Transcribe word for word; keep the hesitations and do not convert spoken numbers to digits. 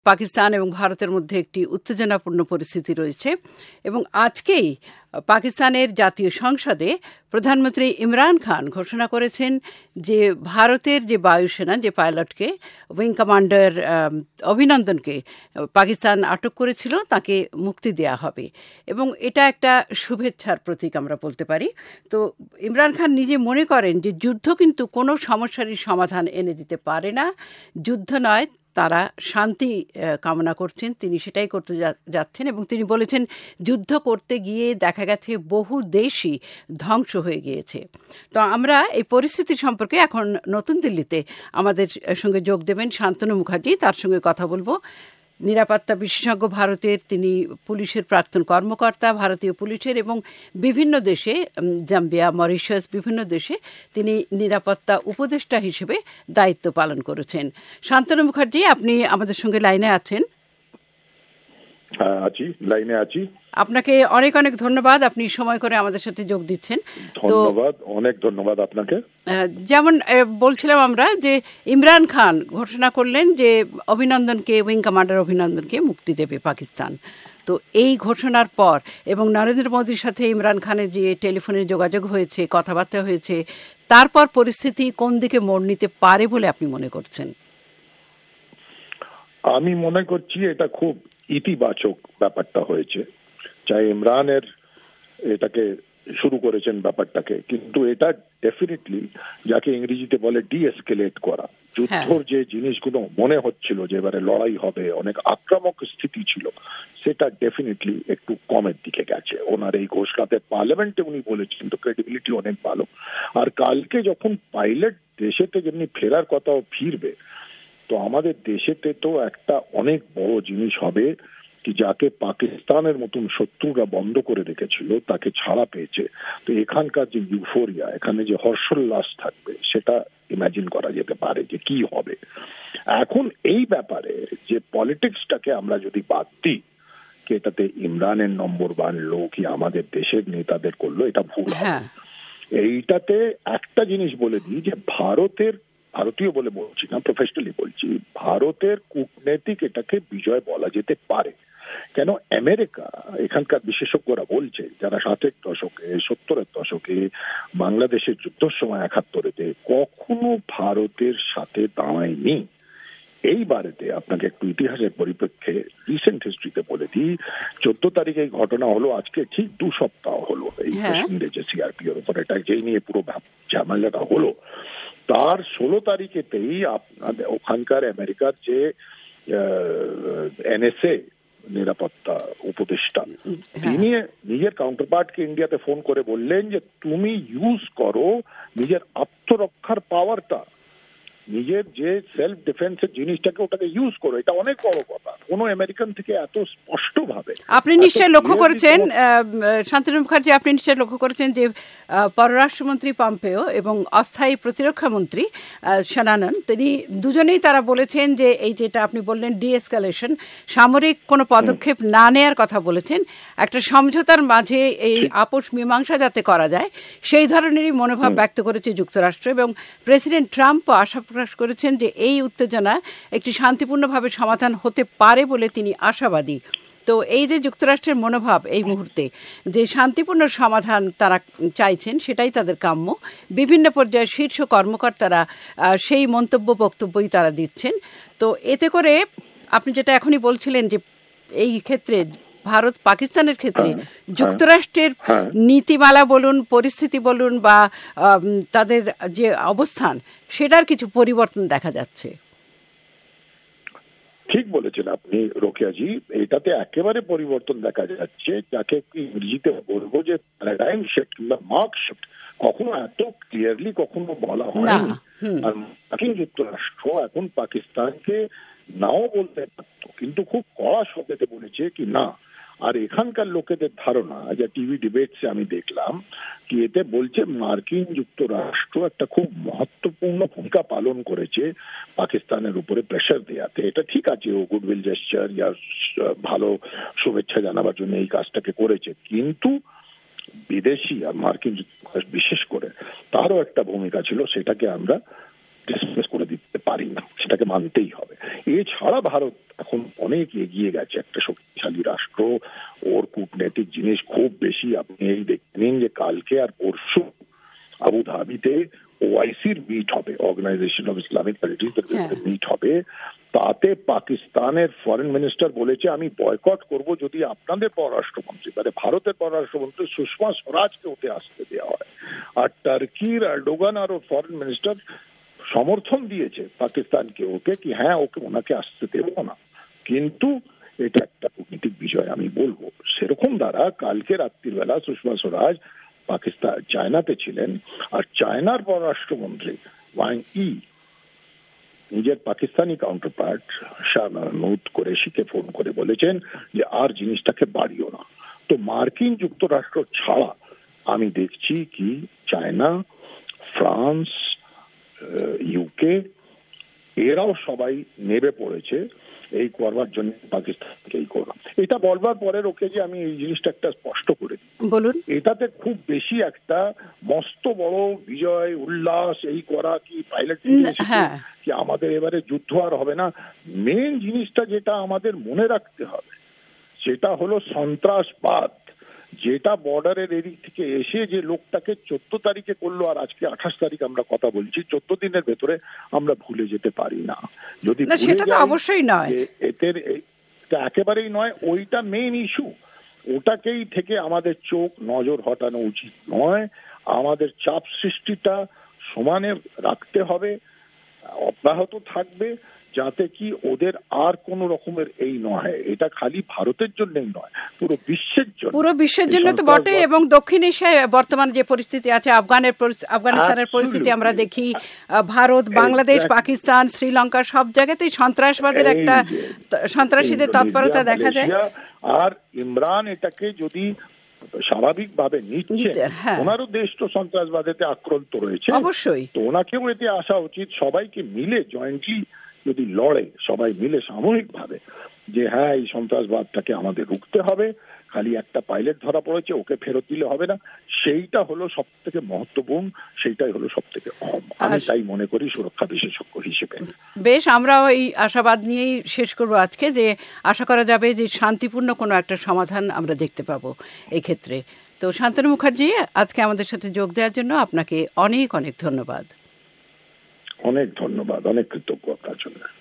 পাকিস্তান এবং ভারতের মধ্যে একটি উত্তেজনাপূর্ণ পরিস্থিতি রয়েছে এবং আজকেই পাকিস্তানের জাতীয় সংসদে প্রধানমন্ত্রী ইমরান খান ঘোষণা করেছেন যে ভারতের যে বায়ুসেনা যে পাইলটকে উইং কমান্ডার অভিনন্দনকে পাকিস্তান আটক করেছিল তাকে মুক্তি দেয়া হবে এবং এটা একটা শুভেচ্ছার প্রতীক আমরা বলতে পারি। তো ইমরান খান নিজে মনে করেন যে যুদ্ধ কিন্তু কোনো সমস্যারই সমাধান এনে দিতে পারে না, যুদ্ধ নয়, তারা শান্তি কামনা করছেন, তিনি সেটাই করতে যাচ্ছেন এবং তিনি বলেছেন যুদ্ধ করতে গিয়ে দেখা গেছে বহু দেশই ধ্বংস হয়ে গিয়েছে। তো আমরা এই পরিস্থিতি সম্পর্কে এখন নতুন দিল্লিতে আমাদের সঙ্গে যোগ দেবেন শান্তনু মুখার্জি, তার সঙ্গে কথা বলবো। নিরাপত্তা বিশেষজ্ঞ ভারতের, তিনি পুলিশের প্রাক্তন কর্মকর্তা ভারতীয় পুলিশের এবং বিভিন্ন দেশে জাম্বিয়া, মরিশাস বিভিন্ন দেশে তিনি নিরাপত্তা উপদেষ্টা হিসেবে দায়িত্ব পালন করেছেন। শান্তনু মুখার্জি, আপনি আমাদের সঙ্গে লাইনে আছেন? আছি, লাইনে আছি। আপনাকে অনেক অনেক ধন্যবাদ, আপনি সময় করে আমাদের সাথে যোগ দিচ্ছেন। ধন্যবাদ, অনেক ধন্যবাদ আপনাকে। যেমন বলছিলাম আমরা যে ইমরান খান ঘোষণা করলেন যে অভিনন্দনকে, উইং কমান্ডার অভিনন্দনকে মুক্তি দেবে পাকিস্তান। তো এই ঘোষণার পর এবং নরেন্দ্র মোদীর সাথে ইমরান খানের যে টেলিফোনে যোগাযোগ হয়েছে, কথাবার্তা হয়েছে, তারপর পরিস্থিতি কোন দিকে মোড় নিতে পারে বলে আপনি মনে করছেন? আমি মনে করছি এটা খুব ইতিবাচক ব্যাপারটা হয়েছে। চাই ইমরানের এটাকে শুরু করেছেন ব্যাপারটাকে, কিন্তু এটা ডেফিনেটলি যাকে ইংরেজিতে বলে ডিএসকেলেট করা, যুদ্ধর যে জিনিসগুলো মনে হচ্ছিল যে এবারে লড়াই হবে, অনেক আক্রমক স্থিতি ছিল, সেটা ডেফিনেটলি একটু কমের দিকে গেছে। ওনার এই ঘোষণাতে পার্লামেন্টে উনি বলেছেন, তো ক্রেডিবিলিটি অনেক ভালো। আর কালকে যখন পাইলট দেশেতে যেমনি ফেরার কথাও ফিরবে, তো আমাদের দেশেতে তো একটা অনেক বড় জিনিস হবে কি যাকে পাকিস্তানের মতন শত্রুরা বন্ধ করে রেখেছিল তাকে ছাড়া পেয়েছে। তো এখানকার যে ইউফোরিয়া, এখানে যে হর্ষোল্লাস থাকবে, সেটা ইমাজিন করা যেতে পারে যে কি হবে। এখন এই ব্যাপারে যে পলিটিক্সটাকে আমরা যদি বাদ দিই, কি এটাতে ইমরানের নম্বর বাড়লো কি আমাদের দেশের নেতাদের করলো, এটা ভুল হবে। এইটাতে একটা জিনিস বলে দিই যে ভারতের, ভারতীয় বলে বলছি না, প্রফেশনালি বলছি, ভারতের কূটনৈতিক এটাকে বিজয় বলা যেতে পারে। কেন আমেরিকা, এখানকার বিশেষজ্ঞরা বলছে, যারা ষাটের দশকে সত্তরের দশকে বাংলাদেশের যুদ্ধের সময় একাত্তরেতে কখনো ভারতের সাথে দাঁড়ায়নি। এইবারেতে আপনাকে একটু ইতিহাসের পরিপ্রেক্ষে রিসেন্ট হিস্ট্রিতে বলে দিই, চোদ্দ তারিখে এই ঘটনা হলো, আজকে ঠিক দু সপ্তাহ হলো এই কাশ্মীরে যে সিআরপি এর উপর এটা যেই নিয়ে পুরো ঝামেলাটা হলো, তার ষোলো তারিখেতেই আপনাদের ওখানকার আমেরিকার যে এনএসএ নিরাপত্তা উপদেষ্টা, তিনি নিজের কাউন্টারপার্টকে ইন্ডিয়াতে ফোন করে বললেন যে তুমি ইউজ করো নিজের আত্মরক্ষার পাওয়ারটা, নিজের যে সেলফ ডিফেন্সের জিনিসটাকে ওটাকে ইউজ করো। এটা অনেক বড় কথা, কোনো আমেরিকান থেকে এত স্পষ্ট ভাবে আপনি নিশ্চয় লক্ষ্য করেছেন শান্তনু মুখার্জি, আপনি নিশ্চয় লক্ষ্য করেছেন যে পররাষ্ট্রমন্ত্রী পম্পেও এবং অস্থায়ী প্রতিরক্ষা মন্ত্রী শানানন, তিনি দুজনেই তারা বলেছেন যে এই যেটা আপনি বললেন ডিএসকালেশন, সামরিক কোনো পদক্ষেপ না নেয়ার কথা বলেছেন, একটা সমঝোতার মাঝে এই আপোষ মীমাংসা যাতে করা যায় সেই ধরনেরই মনোভাব ব্যক্ত করেছে যুক্তরাষ্ট্র এবং প্রেসিডেন্ট ট্রাম্পও আশা প্রকাশ করেছেন যে এই উত্তেজনা একটি শান্তিপূর্ণভাবে সমাধান হতে পারে বলে তিনি আশাবাদী। তো এই যে যুক্তরাষ্ট্রের মনোভাব এই মুহূর্তে যে শান্তিপূর্ণ সমাধান তারা চাইছেন, সেটাই তাদের কাম্য। বিভিন্ন পর্যায়ে শীর্ষ কর্মকর্তারা সেই মন্তব্য বক্তব্যই তারা দিচ্ছেন। তো এতে করে আপনি যেটা এখনই বলছিলেন যে এই ক্ষেত্রে ভারত পাকিস্তানের ক্ষেত্রে যুক্তরাষ্ট্রের নীতিমালা বলুন, পরিস্থিতি বলুন বা তাদের যে অবস্থান, সেটার কিছু পরিবর্তন দেখা যাচ্ছে। ঠিক বলেছেন আপনি রোকেয়াজি, এটাতে একেবারে পরিবর্তন দেখা যাচ্ছে, যাকে ইংরেজিতে বলবো যে প্যারাডাইম শিফট কিংবা মার্ক শিফট। কখনো এত ক্লিয়ারলি কখনো বলা হয়নি। আর মার্কিন যুক্তরাষ্ট্র এখন পাকিস্তানকে নাও বলতে পারত, কিন্তু খুব কড়া শব্দে বলেছে কি না। আর এখানকার লোকেদের ধারণা, যা টিভি ডিবেটসে আমি দেখলাম, কি এতে বলছে মার্কিন যুক্তরাষ্ট্র একটা খুব মহত্বপূর্ণ ভূমিকা পালন করেছে পাকিস্তানের উপরে প্রেশার দেওয়াতে। এটা ঠিক আছে, ও গুডউইল জেস্চার ইয়া ভালো শুভেচ্ছা জানাবার জন্য এই কাজটাকে করেছে, কিন্তু বিদেশি আর মার্কিন যুক্তরাষ্ট্র বিশেষ করে তারও একটা ভূমিকা ছিল, সেটাকে আমরা ডিসমিস করে দিতে পারি না, সেটাকে মানতেই হবে। এছাড়া ভারত এখন অনেক এগিয়ে গেছে, একটা শক্তিশালী রাষ্ট্র, ওর কূটনৈতিক জিনিস খুব বেশি। আপনি এই দেখবেন যে কালকে আর পরশু আবুধাবিতে ওআইসির মিট হবে, organisation of Islamic countries meet হবে। তাতে পাকিস্তানের ফরেন মিনিস্টার বলেছে আমি বয়কট করব যদি আপনাদের পররাষ্ট্রমন্ত্রী মানে ভারতের পররাষ্ট্রমন্ত্রী সুষমা স্বরাজকে ওতে আসতে দেওয়া হয়। আর টার্কির এরডোগান আর ওর ফরেন মিনিস্টার সমর্থন দিয়েছে পাকিস্তানকে ওকে, কি হ্যাঁ ওকে ওনাকে আসতে দেব না। কিন্তু এটা একটা কূটনীতিক বিষয় আমি বলবো। সেরকম দ্বারা কালকে রাত্রির বেলা সুষমা স্বরাজ পাকিস্তান চায়নাতে ছিলেন, আর চায়নার পররাষ্ট্রমন্ত্রী ওয়াং ই নিজের পাকিস্তানি কাউন্টারপার্ট শাহ মাহমুদ কুরেশিকে ফোন করে বলেছেন যে আর জিনিসটাকে বাড়িও না। তো মার্কিন যুক্তরাষ্ট্র ছাড়া আমি দেখছি কি চায়না, ফ্রান্স, ইউকে এরাও সবাই নেমে পড়েছে এই করবার জন্য পাকিস্তানকে এই করা। এটা বলবার পরের ওকে যে আমি এই জিনিসটা একটা স্পষ্ট করে দিই, বলুন। এটাতে খুব বেশি একটা মস্ত বড় বিজয় উল্লাস এই করা কি পাইলট কি আমাদের এবারে যুদ্ধ আর হবে না। মেন জিনিসটা যেটা আমাদের মনে রাখতে হবে সেটা হলো সন্ত্রাসবাদ, যেটা বর্ডারের এদিক থেকে এসে যে লোকটাকে চোদ্দ তারিখে করলো আর আজকে আঠাশ তারিখ আমরা কথা বলছি, চোদ্দ দিনের ভেতরে আমরা ভুলে যেতে পারি না। যদি অবশ্যই নয়, এদের একেবারেই নয়, ওইটা মেইন ইস্যু, ওটাকেই থেকে আমাদের চোখ নজর হটানো উচিত নয়। আমাদের চাপ সৃষ্টিটা সমানে রাখতে হবে, অব্যাহত থাকবে, যাতে কি ওদের আর কোন রকমের এই নয়। এটা খালি ভারতের জন্যই নয়, পুরো বিশ্বের জন্য, পুরো বিশ্বের জন্য তো বটে। এবং দক্ষিণ এশিয়ায় বর্তমানে যে পরিস্থিতি আছে, আফগানের আফগানিস্তানের পরিস্থিতি আমরা দেখি, ভারত, বাংলাদেশ, পাকিস্তান, শ্রীলঙ্কা সব জায়গাতেই সন্ত্রাসবাদের একটা সন্ত্রাসীদের তৎপরতা দেখা যায়। আর ইমরান এটাকে যদি স্বাভাবিকভাবে নিচ্ছে, ওনারও দেশ তো সন্ত্রাসবাদেতে আক্রান্ত রয়েছে, অবশ্যই তো ওনাকেও এতে আসা উচিত। সবাইকে মিলে জয়েন্টলি যদি লড়ে, সবাই মিলে সামূহিক ভাবে যে হ্যাঁ এই সন্ত্রাসবাদটাকে আমাদের রুখতে হবে, খালি একটা পাইলট ধরা পড়েছে ওকে ফেরত দিলে হবে না, সেইটা হলো সব থেকে মহত্বপূর্ণ, সেইটাই হলো সব থেকে অহম। আমি তাই মনে করি সুরক্ষা বিশেষজ্ঞ হিসেবে। বেশ, আমরাও এই আশাবাদ নিয়েই শেষ করব আজকে, যে আশা করা যাবে যে শান্তিপূর্ণ কোনো একটা সমাধান আমরা দেখতে পাবো এই ক্ষেত্রে। তো শান্তনু মুখার্জি, আজকে আমাদের সাথে যোগ দেওয়ার জন্য আপনাকে অনেক অনেক ধন্যবাদ। অনেক ধন্যবাদ, অনেক কৃতজ্ঞ আপনার জন্য।